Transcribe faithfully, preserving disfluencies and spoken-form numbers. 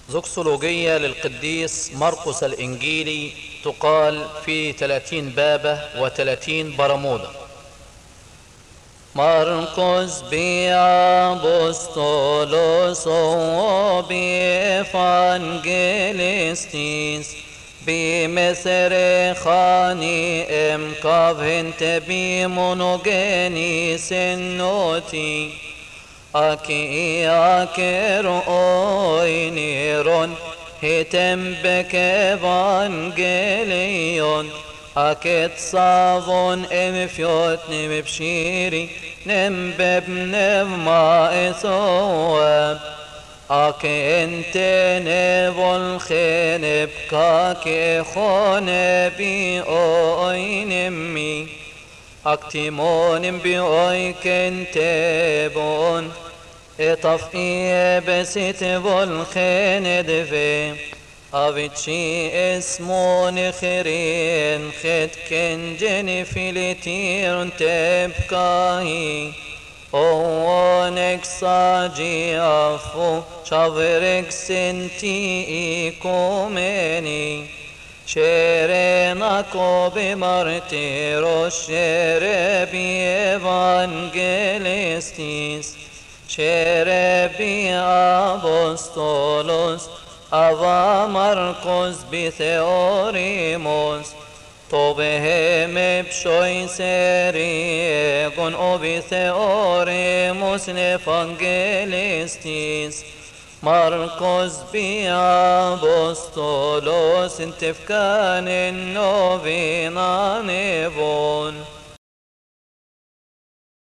زوكسولوجية للقديس مرقس الإنجيلي تقال في ثلاثين بابة وثلاثين برمودا. مرقس بأبوستولوس وبإفانجيليستيس بمصر خاني ام كافهنت بمونوجينيس النوتي أكي أكر أوينيرون هتم بك إفانجيليون أكيد صافون ام فيوت نم بشيري نم ببنم ما إثواب أكي انت نبول خين بكاكي خون بي أوي نمي أكتمون بي أوي كنتبون اطفئي بسيت بول خين دفي أبتشي اسمون خيرين خد كنجن فيلتير تبكاهي أوانك ساجي أفو شافرك سنتي إيكوميني شيريناكو بمرتيرو شيربي إيفانجيليستيس شيربي أبوستولوس أبا مرقس بثيوريموس طوبهم بشوي سيريغون أو بثيوريموس نفانجيليستيس مرقس بأبوستولوس انتفكان النوفينا نيفون